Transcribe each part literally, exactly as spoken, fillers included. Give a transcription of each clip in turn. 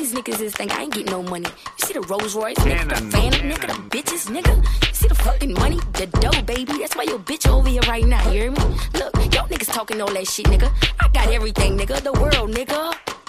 these niggas is think I ain't get no money. You see the Rolls Royce, nigga, the Phantom, nigga, the bitches, nigga. You see the fucking money, the dough, baby. That's why your bitch over here right now, you hear me? Look, y'all niggas talking all that shit, nigga. I got everything, nigga, the world, nigga.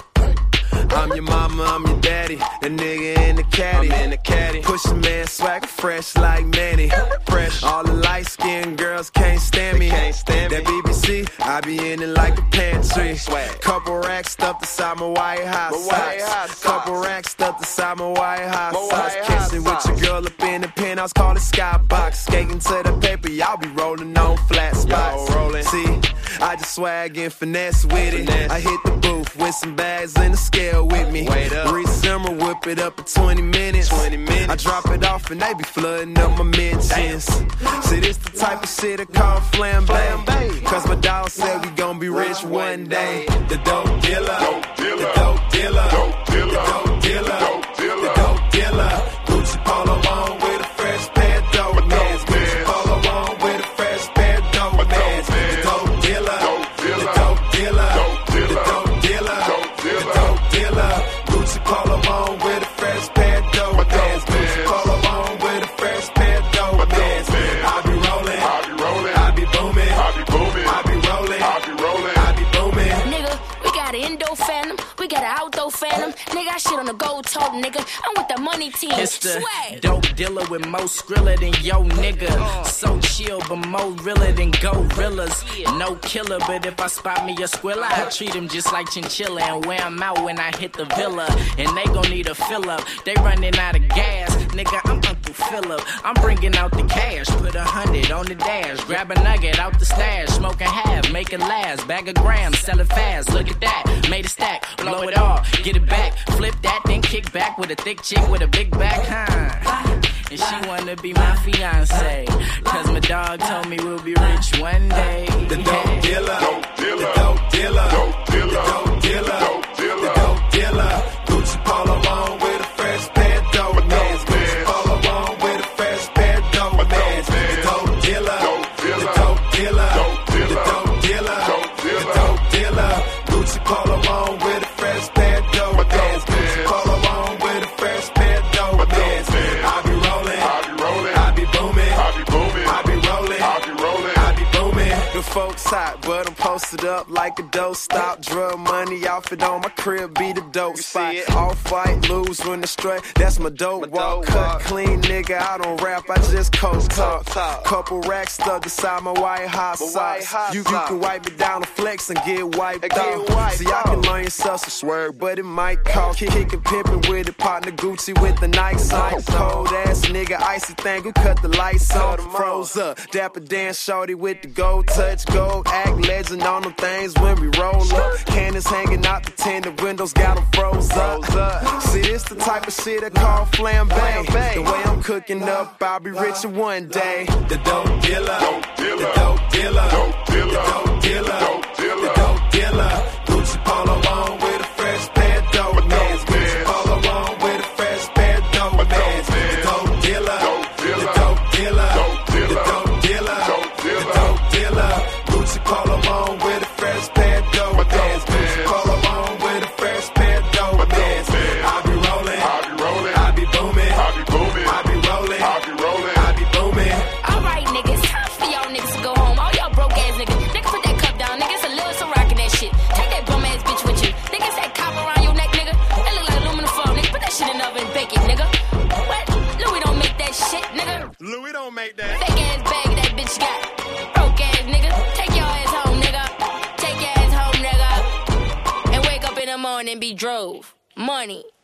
I'm your mama, I'm your daddy. The nigga in the caddy. I'm in the caddy. Push a man swag fresh like Manny. Fresh. All the light skinned girls can't stand me. Can't stand that me. B B C, I be in it like a pantry. Swag. Couple racks stuffed inside my white hot my socks. White hot socks. Couple racks stuffed inside my white hot my socks. White Kissing hot with socks. Your girl up in the penthouse, call it Skybox. Skating to the paper, y'all be rolling on flat spots. Rolling. See, I just swag and finesse with it. Finesse. I hit the booth with some bags and a scale with me. Reach summer, whip it up in twenty minutes. twenty minutes. I drop it off and they be flooding up my mentions. See, this the type of shit I call flambe. Cause my dog said we gon' be rich one day. The dope dealer, the dope dealer, the dope dealer, the dope dealer. Gucci polo on with a fresh pair of dope mans. Gucci polo on with a fresh pair of dope mans. The dope dealer, the dope dealer, the dope dealer, the dope dealer. Gucci polo on with a fresh pair of dope mans. Gucci polo on with a fresh pair of dope mans. I be rolling, I be rolling, I be booming, I be booming, I be rolling, I be rolling, I be booming. Nigga, we got an Indo Phantom, we got an outdoor Phantom. Nigga, I shit on the gold top, nigga. I'm with the money team. It's the Swag. dope dealer with more skrilla than yo nigga. So chill, but more realer than gorillas. No killer, but if I spot me a squilla, I treat him just like chinchilla and wear him out when I hit the villa. And they gon' need a fill up. They running out of gas, nigga. I'm Uncle Phillip. I'm bringing out the cash, put a hundred on the dash, grab a nugget out the stash, smoke a half, make it last. Bag of grams, sell it fast. Look at that, made a stack, blow it all, get it back, flip that, then kick back with a thick chick with a big back, huh? And she wanna be my fiance, cause my dog told me we'll be rich one day. The dope dealer, the dope dealer, the dope dealer, the dope dealer. Gucci polo on with a fresh pair of dope mans. Gucci polo on with a fresh pair of dope mans. The dope dealer, the dope dealer, the dope dealer, the dope dealer. Gucci polo on with a fresh pair of dope mans. Gucci polo on with a fresh pair of dope mans. I be rolling, I be rolling, I be booming, I be booming, I be rolling, I be rolling, I be booming. The folks hot, but I'm posted up like a dope stop. Drug money outfit on my crib, be the dope spot. All fight, lose when the strut, that's my dope walk. Cut clean, nigga, I don't rap, I just coast talk. Couple racks stuck inside my white hot socks. You, you can wipe it down to flex and get wiped out. See, I can learn yourself some swerve, but it might cost. Kickin' pimpin' with it, partner Gucci with the Nikes on. Cold ass nigga, icy thing, who cut the lights on. Froze up, dapper dance shorty with the gold touch, gold act legend on them things when we roll up. Cannons hanging out the tinted windows, got them froze up. See, this the type of shit I call flambe. The way I'm cooking up, I'll be rich in one day. The dope dealer, the dope dealer, the dope dealer, the dope dealer. Gucci polo on with a fresh pair of dope mans. Gucci polo on with a fresh pair of dope mans. The dope dealer, the dope dealer, the dope dealer, the dope dealer. Gucci polo on with a fresh pair of dope mans. Gucci polo on with a fresh pair of dope mans. I be rolling, I be rolling, I be booming, I be booming, I be rolling, I be rolling, I be booming. All right, niggas, time for y'all niggas to go home. All y'all broke ass niggas, nigga, put that cup down, nigga. It's a little so rockin' that shit. Take that bum ass bitch with you, nigga. It's that copper around your neck, nigga. That look like aluminum foil, nigga. Put that shit in the oven and bake it, nigga. What? Louis don't make that shit, nigga. Louis don't make that. Fake ass bag that bitch got. Broke ass nigga. Take your ass home, nigga. Take your ass home, nigga. And wake up in the morning and be drove. Money.